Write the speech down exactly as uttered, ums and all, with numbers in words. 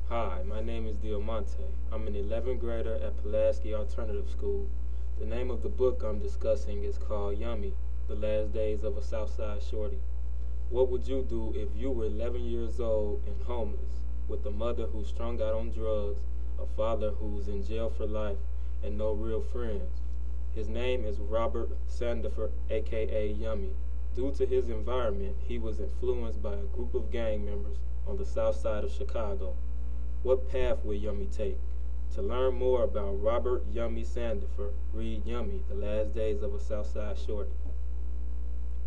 Hi, my name is Diamante. I'm an eleventh grader at Pulaski Alternative School. The name of the book I'm discussing is called Yummy, The Last Days of a Southside Shorty. What would you do if you were eleven years old and homeless, with a mother who's strung out on drugs, a father who's in jail for life, and no real friends? His name is Robert Sandifer, aka Yummy. Due to his environment, he was influenced by a group of gang members on the south side of Chicago. What path will Yummy take? To learn more about Robert Yummy Sandifer, read Yummy, The Last Days of a Southside Shorty.